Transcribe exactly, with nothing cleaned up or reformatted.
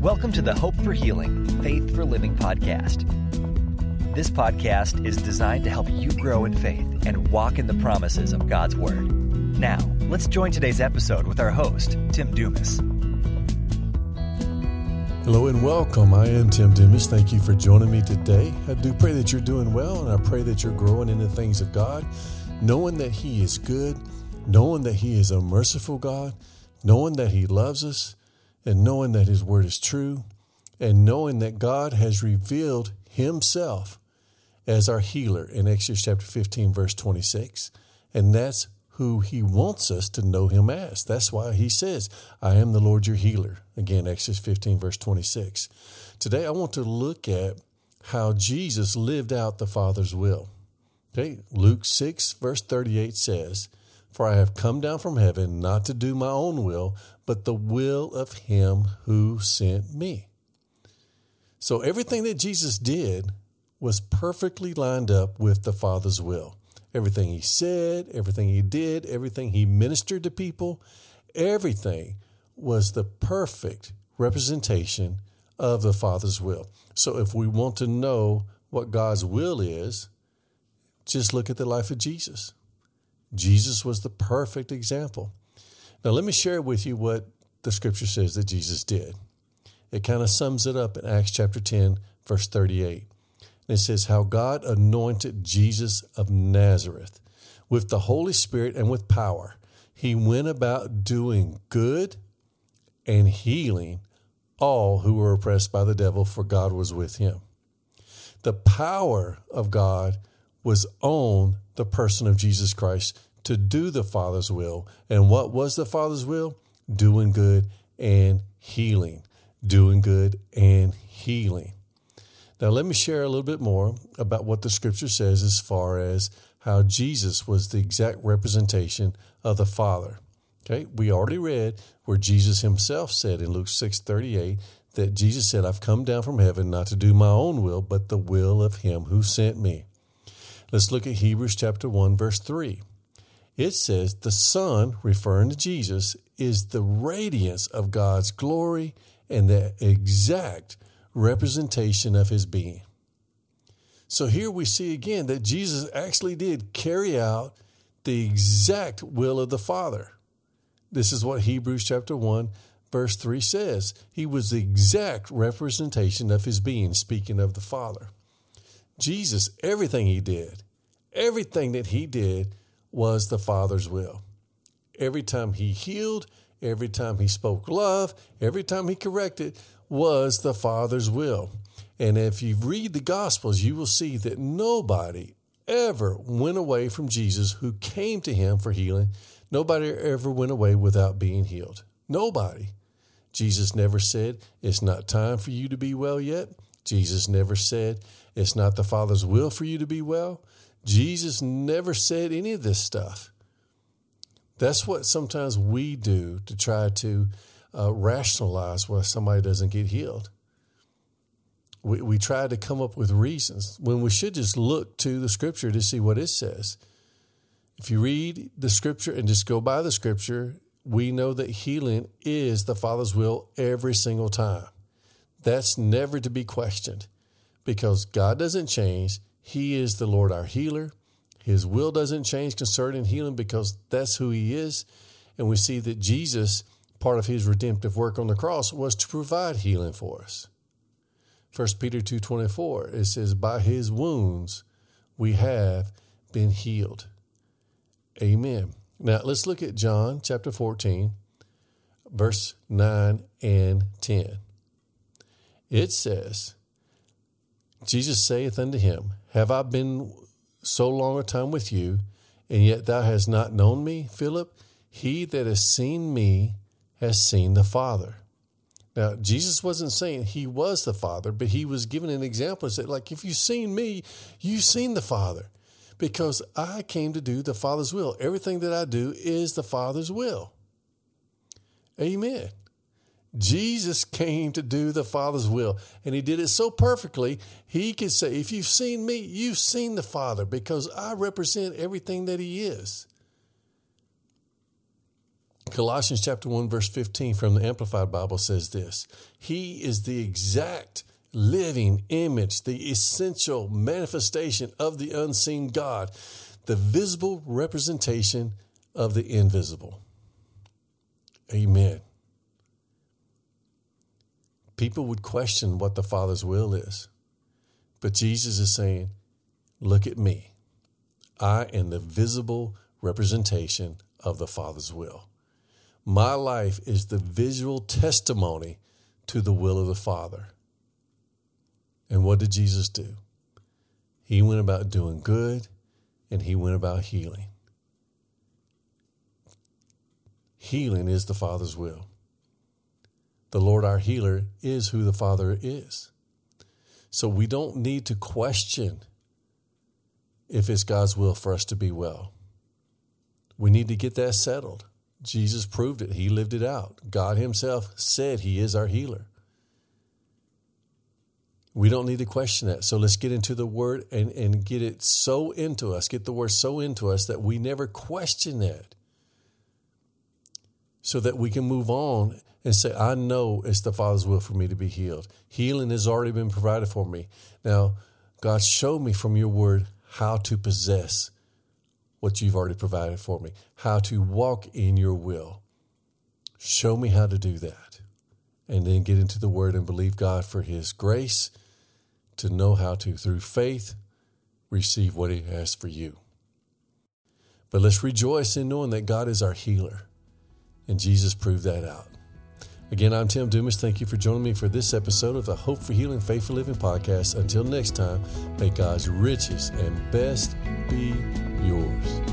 Welcome to the Hope for Healing, Faith for Living podcast. This podcast is designed to help you grow in faith and walk in the promises of God's Word. Now, let's join today's episode with our host, Tim Dumas. Hello and welcome. I am Tim Dumas. Thank you for joining me today. I do pray that you're doing well, and I pray that you're growing in the things of God, knowing that He is good, knowing that He is a merciful God, knowing that He loves us, and knowing that His Word is true, and knowing that God has revealed Himself as our healer in Exodus chapter fifteen, verse twenty-six. And that's who He wants us to know Him as. That's why He says, I am the Lord your healer. Again, Exodus fifteen, verse twenty-six. Today, I want to look at how Jesus lived out the Father's will. Okay, Luke six, verse thirty-eight says, For I have come down from heaven not to do my own will, but the will of Him who sent me. So everything that Jesus did was perfectly lined up with the Father's will. Everything He said, everything He did, everything He ministered to people, everything was the perfect representation of the Father's will. So if we want to know what God's will is, just look at the life of Jesus. Jesus was the perfect example. Now, let me share with you what the scripture says that Jesus did. It kind of sums it up in Acts chapter ten, verse thirty-eight. And it says, how God anointed Jesus of Nazareth with the Holy Spirit and with power. He went about doing good and healing all who were oppressed by the devil, for God was with Him. The power of God was on the person of Jesus Christ to do the Father's will. And what was the Father's will? Doing good and healing. Doing good and healing. Now, let me share a little bit more about what the scripture says as far as how Jesus was the exact representation of the Father. Okay, we already read where Jesus Himself said in Luke six thirty-eight that Jesus said, I've come down from heaven not to do my own will, but the will of Him who sent me. Let's look at Hebrews chapter one, verse three. It says, the Son, referring to Jesus, is the radiance of God's glory and the exact representation of His being. So here we see again that Jesus actually did carry out the exact will of the Father. This is what Hebrews chapter one, verse three says. He was the exact representation of His being, speaking of the Father. Jesus, everything He did, everything that He did was the Father's will. Every time He healed, every time He spoke love, every time He corrected was the Father's will. And if you read the Gospels, you will see that nobody ever went away from Jesus who came to Him for healing. Nobody ever went away without being healed. Nobody. Jesus never said, it's not time for you to be well yet. Jesus never said, it's not the Father's will for you to be well. Jesus never said any of this stuff. That's what sometimes we do to try to uh, rationalize why somebody doesn't get healed. We, we try to come up with reasons when we should just look to the scripture to see what it says. If you read the scripture and just go by the scripture, we know that healing is the Father's will every single time. That's never to be questioned because God doesn't change. He is the Lord our healer. His will doesn't change concerning healing because that's who He is. And we see that Jesus, part of His redemptive work on the cross, was to provide healing for us. First Peter two twenty-four, it says, by His wounds we have been healed. Amen. Now let's look at John chapter fourteen, verse nine and ten. It says, Jesus saith unto him, have I been so long a time with you, and yet thou hast not known me, Philip? He that has seen me has seen the Father. Now, Jesus wasn't saying He was the Father, but He was giving an example and said, like, if you've seen me, you've seen the Father, because I came to do the Father's will. Everything that I do is the Father's will. Amen. Jesus came to do the Father's will, and He did it so perfectly, He could say, if you've seen me, you've seen the Father, because I represent everything that He is. Colossians chapter one, verse fifteen from the Amplified Bible says this: He is the exact living image, the essential manifestation of the unseen God, the visible representation of the invisible. Amen. People would question what the Father's will is, but Jesus is saying, look at me. I am the visible representation of the Father's will. My life is the visual testimony to the will of the Father. And what did Jesus do? He went about doing good, and he went about healing. Healing is the Father's will. The Lord our healer is who the Father is. So we don't need to question if it's God's will for us to be well. We need to get that settled. Jesus proved it. He lived it out. God himself said he is our healer. We don't need to question that. So let's get into the word and, and get it so into us, get the word so into us that we never question that. So that we can move on and say, I know it's the Father's will for me to be healed. Healing has already been provided for me. Now, God, show me from your word how to possess what you've already provided for me, how to walk in your will. Show me how to do that. And then get into the word and believe God for his grace to know how to, through faith, receive what he has for you. But let's rejoice in knowing that God is our healer. And Jesus proved that out. Again, I'm Tim Dumas. Thank you for joining me for this episode of the Hope for Healing, Faith for Living podcast. Until next time, may God's riches and best be yours.